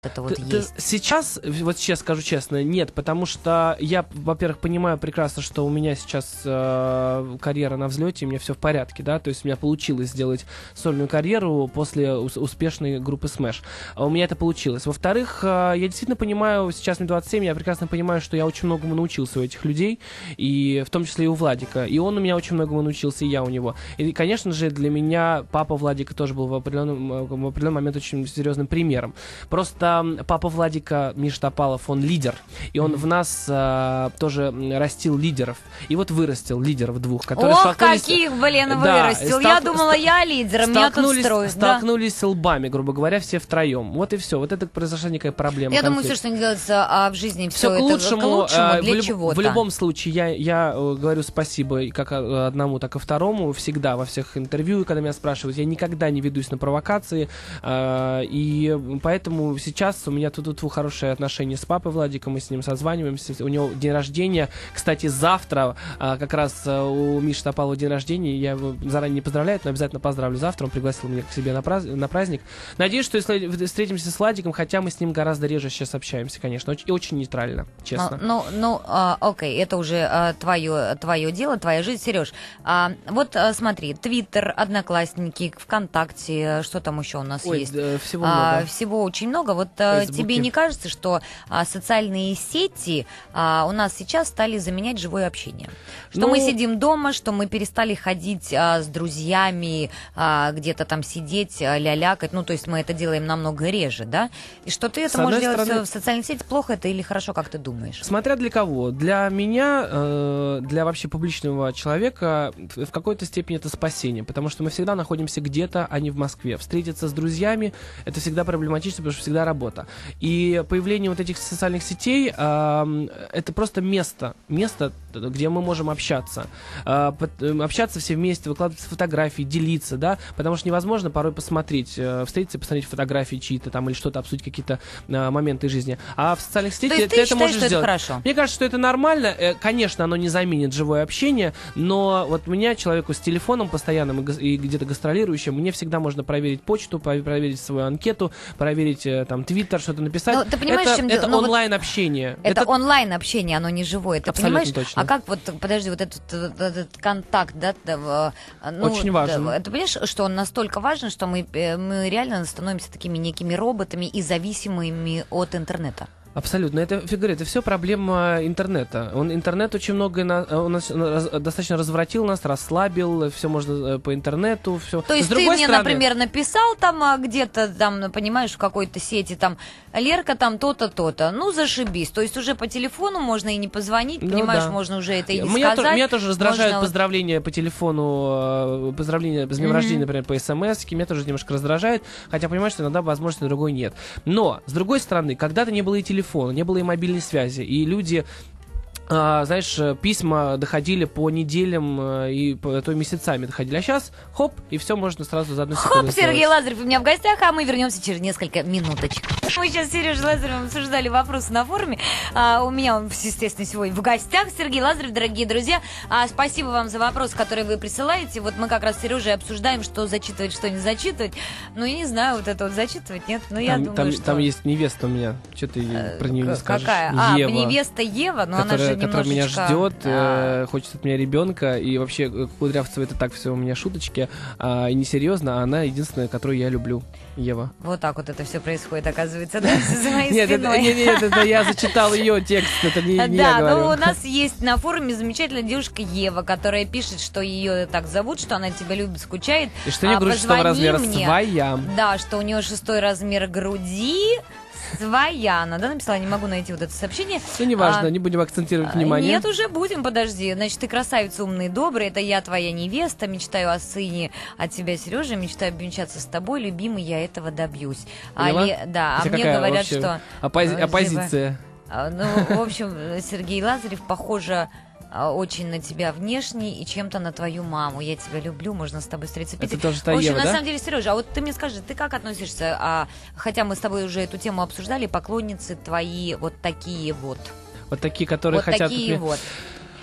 это вот есть? Сейчас, вот сейчас скажу честно, нет, потому что я, во-первых, понимаю прекрасно, что у меня сейчас карьера на взлете, и у меня все в порядке, да, то есть у меня получилось сделать сольную карьеру после успешной группы Smash. У меня это получилось. Во-вторых, я действительно понимаю, сейчас мне 27, я прекрасно понимаю, что я очень многому научился у этих людей, и в том числе и у Владика, и он у меня очень многому научился, и я у него. И, конечно же, для меня папа Владика тоже был в определенный момент очень серьезным примером. Просто папа Владика, Миша Топалов, он лидер. И он в нас тоже растил лидеров. И вот вырастил лидеров двух, которые столкнулись... каких, вырастил. Я думала, я лидер, меня тут строят. Столкнулись лбами, грубо говоря, все втроем. Вот и все. Вот это произошла некая проблема. Я думаю, все, что не делается в жизни, все к лучшему. Для чего-то. В любом случае, я говорю спасибо как одному, так и второму. Всегда во всех интервью, когда меня спрашивают, я никогда не ведусь на провокации. И поэтому сейчас у меня тут хорошие отношения с папой Владиком, мы с ним созваниваемся, у него день рождения, кстати, завтра как раз у Миши Топалова день рождения, я его заранее не поздравляю, но обязательно поздравлю завтра, он пригласил меня к себе на праздник. Надеюсь, что если встретимся с Владиком, хотя мы с ним гораздо реже сейчас общаемся, конечно, и очень нейтрально, честно. Окей, это уже твое дело, твоя жизнь, Сереж. Вот смотри, Твиттер, Одноклассники, ВКонтакте, что там еще у нас есть? Всего много. Всего очень много. Вот тебе не кажется, что социальные сети у нас сейчас стали заменять живое общение? Что мы сидим дома, что мы перестали ходить с друзьями, где-то там сидеть, лялякать, то есть мы это делаем намного реже, да? И что ты это можешь делать в социальных сетях, плохо это или хорошо, как ты думаешь? Смотря для кого. Для меня, для вообще публичного человека в какой-то степени это спасение, потому что мы всегда находимся где-то, а не в Москве. Встретиться с друзьями — это всегда проблематично, потому что всегда работа. И появление вот этих социальных сетей это просто место, где мы можем общаться. Общаться все вместе, выкладывать фотографии, делиться, да, потому что невозможно порой встретиться и посмотреть фотографии чьи-то там или что-то, обсудить какие-то моменты жизни. А в социальных сетях ты это можешь сделать. Хорошо? Мне кажется, что это нормально. Конечно, оно не заменит живое общение, но вот меня, человеку с телефоном постоянным и где-то гастролирующим, мне всегда можно проверить почту, проверить свою анкету, проверить там Твиттер, что-то написать. Ты понимаешь, это онлайн-общение. Это онлайн-общение, оно не живое. Ты абсолютно понимаешь? Точно. А как подожди, этот контакт, да? Очень важен. Ты понимаешь, что он настолько важен, что мы реально становимся такими некими роботами и зависимыми от интернета? Абсолютно. Это все проблема интернета. Интернет очень много у нас достаточно развратил нас, расслабил, все можно по интернету, все. То есть ты мне, например, написал там где-то, там, понимаешь, в какой-то сети, там, Лерка, там, то-то, то-то. Зашибись. То есть уже по телефону можно и не позвонить, понимаешь, да. Можно уже это и не сказать. Меня тоже раздражают поздравления по телефону, поздравления с днем рождения, например, по смс-ке, меня тоже немножко раздражает, хотя понимаешь, что иногда возможности другой нет. Но, с другой стороны, когда-то не было и телефона, не было и мобильной связи, и люди, знаешь, письма доходили по неделям и то месяцами доходили, а сейчас хоп, и все можно сразу за одну секунду. Хоп, Сергей Лазарев у меня в гостях, а мы вернемся через несколько минуточек. Мы сейчас с Сережей Лазаревым обсуждали вопросы на форуме. У меня он, естественно, сегодня в гостях. Сергей Лазарев, дорогие друзья. Спасибо вам за вопросы, которые вы присылаете. Вот мы как раз с Сережей обсуждаем, что зачитывать, что не зачитывать. Я не знаю, вот это вот зачитывать, нет? Я думаю, что... Там есть невеста у меня. Что ты про нее не скажешь? Какая? Ева, невеста Ева, но она же которая меня ждет, хочет от меня ребенка. И вообще, Кудрявцева, это так все у меня шуточки. И несерьезно, а она единственная, которую я люблю. Ева. Вот так вот это все происходит, оказывается, да, за моей нет, спиной. Нет, это я зачитал ее текст, это не я говорю. Да, у нас есть на форуме замечательная девушка Ева, которая пишет, что ее так зовут, что она тебя любит, скучает. И что у нее грудь 6 размера своя. Да, что у нее 6 размер груди. Своя, она, написала, не могу найти вот это сообщение. Неважно, не будем акцентировать внимание. Нет, уже будем, подожди. Значит, ты красавица, умный и добрый, это я твоя невеста, мечтаю о сыне от тебя, Сережа, мечтаю обвенчаться с тобой, любимый, я этого добьюсь. Да, мне говорят, что... Оппозиция. В общем, Сергей Лазарев, похоже... очень на тебя внешне и чем-то на твою маму. Я тебя люблю, можно с тобой встретиться. Это тоже та В общем, Ева, на да? самом деле, Сережа, а вот ты мне скажи, ты как относишься, хотя мы с тобой уже эту тему обсуждали, поклонницы твои вот такие вот. Вот такие, которые вот хотят... такие вот.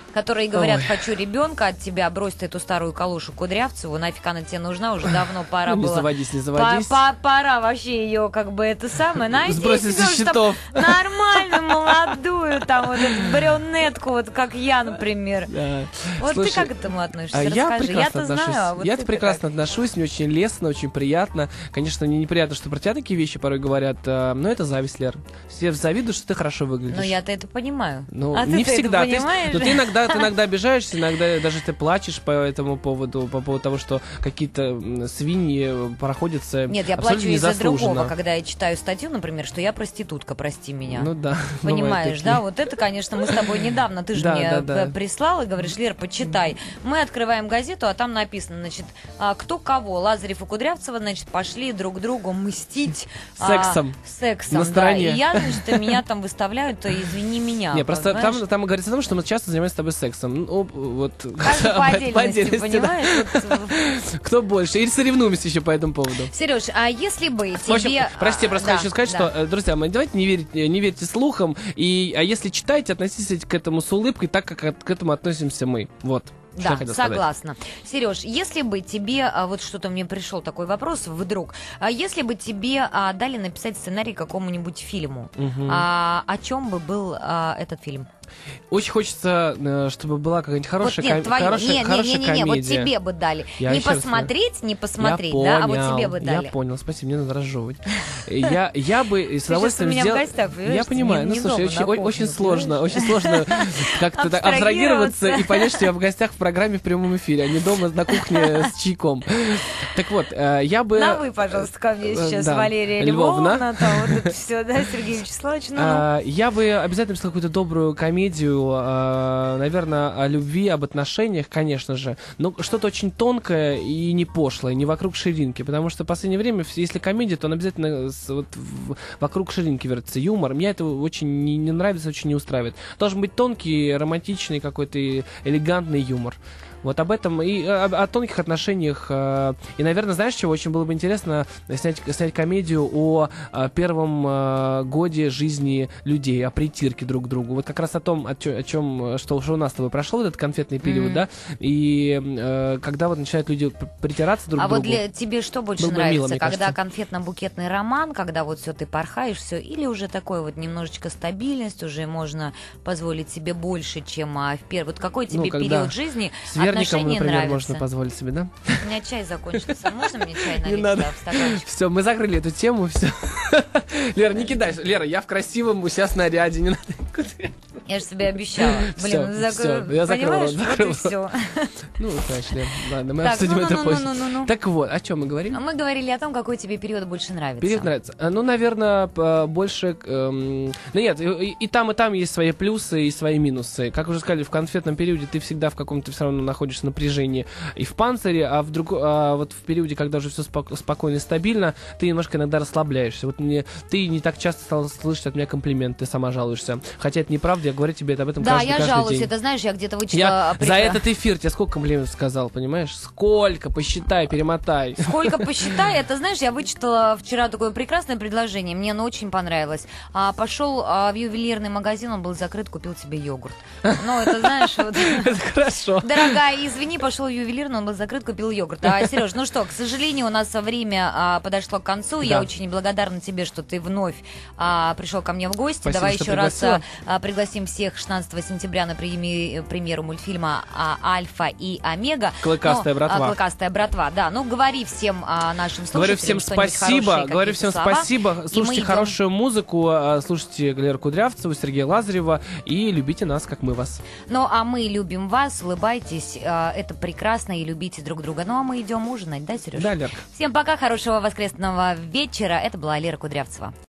которые говорят: хочу ребенка от тебя, брось ты эту старую калушу Кудрявцеву, нафиг она тебе нужна, уже давно пора было. Не заводись. Пора вообще ее, как бы, это самое, найти сбросить со счетов. Нормальную, молодую, там, вот эту брюнетку, вот как я, например. Да. Вот Слушай, ты как к этому относишься? Я Расскажи. прекрасно Я-то отношусь. знаю, а вот Я-то ты-то прекрасно как? отношусь, мне очень лестно, очень приятно. Конечно, мне неприятно, что про тебя такие вещи порой говорят, но это зависть, Лер. Все завидуют, что ты хорошо выглядишь. Ну, я-то это понимаю. Ну, а не ты всегда. Это понимаешь? Ты иногда обижаешься, иногда даже ты плачешь по этому поводу, по поводу того, что какие-то свиньи проходятся. Нет, я плачу из-за другого, когда я читаю статью, например, что я проститутка, прости меня. Ну да. Понимаешь, да? Вот это, конечно, мы с тобой недавно, ты же мне прислал и говоришь: Лер, почитай. Мы открываем газету, а там написано, значит, кто кого. Лазарев и Кудрявцева, значит, пошли друг другу мстить. Сексом. Сексом, на да. стороне. И я, значит, меня там выставляют, то извини меня. Не, просто там говорится о том, что мы часто занимаемся с тобой сексом. Ну, вот. Каждый по отдельности, понимаешь? Да. Кто больше? Или соревнуемся еще по этому поводу. Сереж, а если бы тебе... В общем, прости, я просто хочу сказать, что, друзья мои, давайте не верьте слухам, а если читаете, относитесь к этому с улыбкой, так как к этому относимся мы. Вот. Да, согласна. Сереж, если бы тебе, вот что-то мне пришел такой вопрос вдруг, если бы тебе дали написать сценарий к какому-нибудь фильму, о чем бы был этот фильм? Очень хочется, чтобы была какая-нибудь хорошая комедия. Вот тебе бы дали. Не посмотреть, да, а вот тебе бы дали. Я понял, спасибо, мне надо разжевывать. Я бы с удовольствием сделал... Я понимаю, ну слушай, очень сложно как-то абстрагироваться и понять, что я в гостях в программе в прямом эфире, а не дома на кухне с чайком. Так вот, я бы... На вы, пожалуйста, ко мне сейчас, Валерия Львовна, там вот это все, да, Сергей Вячеславович. Я бы обязательно написал какую-то добрую комедию, наверное, о любви, об отношениях, конечно же, но что-то очень тонкое и не пошлое, не вокруг ширинки, потому что в последнее время, если комедия, то он обязательно вокруг ширинки вертится, юмор. Мне это очень не нравится, очень не устраивает. Должен быть тонкий, романтичный какой-то элегантный юмор. Вот об этом и о тонких отношениях. И, наверное, знаешь, чего очень было бы интересно снять комедию о первом годе жизни людей, о притирке друг к другу. Вот как раз о том, о чем, что у нас с тобой прошло, вот этот конфетный период, да, и когда вот начинают люди притираться друг к другу. А вот тебе что больше нравится, мило, когда конфетно-букетный роман, когда вот все ты порхаешь, все, или уже такой вот немножечко стабильность, уже можно позволить себе больше, чем в первый. Вот какой тебе период жизни? Верником, например, нравится. Можно позволить себе, да? У меня чай закончился. Можно мне чай налить в стаканчик? Все, мы закрыли эту тему, все. Лера, не кидай. Лера, я в красивом у себя снаряде, не надо. Я же тебе обещала. Блин, я закрыл. Вот и все. Ну, значит, Лер, ладно, мы обсудим это позже. Так вот, о чем мы говорим? Мы говорили о том, какой тебе период больше нравится. Период нравится. Ну, наверное, больше... Ну, нет, и там есть свои плюсы и свои минусы. Как уже сказали, в конфетном периоде ты всегда в каком-то все равно находишься в напряжении и в панцире, а вот в периоде, когда уже все спокойно и стабильно, ты немножко иногда расслабляешься. Вот ты не так часто стала слышать от меня комплименты, ты сама жалуешься. Хотя это неправда, я говорю тебе об этом каждый день. Да, я жалуюсь, это знаешь, я где-то вычитала... За этот эфир тебе сколько комплиментов сказал, понимаешь? Сколько? Посчитай, перемотай. Сколько посчитай, это, знаешь, я вычитала вчера такое прекрасное предложение, мне оно очень понравилось. Пошел в ювелирный магазин, он был закрыт, купил себе йогурт. Ну, это, знаешь, вот... Это хорошо. Дорогая, извини, пошел в ювелирный, он был закрыт, купил йогурт. Сереж, ну что, к сожалению, у нас время подошло к концу. Да. Я очень благодарна тебе, что ты вновь пришел ко мне в гости. Спасибо, давай еще раз пригласим всех 16 сентября на премьеру мультфильма «Альфа и Омега». Клыкастая братва. Клыкастая братва, да. Ну, говори всем нашим слушателям. Говорю всем спасибо. Говорю всем спасибо. Слушайте хорошую музыку, слушайте Леру Кудрявцеву, Сергея Лазарева и любите нас, как мы вас. Ну, а мы любим вас, улыбайтесь, это прекрасно, и любите друг друга. Ну, а мы идем ужинать, да, Сереж? Да, Лерка. Всем пока, хорошего воскресного вечера. Это была Лера Кудрявцева.